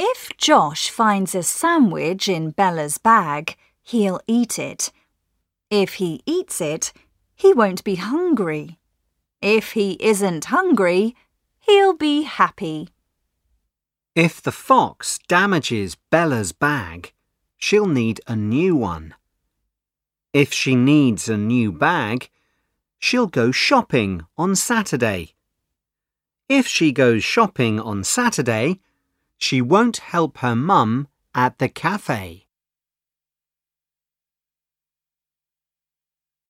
If Josh finds a sandwich in Bella's bag, he'll eat it. If he eats it, he won't be hungry. If he isn't hungry, he'll be happy. If the fox damages Bella's bag, she'll need a new one. If she needs a new bag, she'll go shopping on Saturday. If she goes shopping on Saturday, she won't help her mum at the cafe.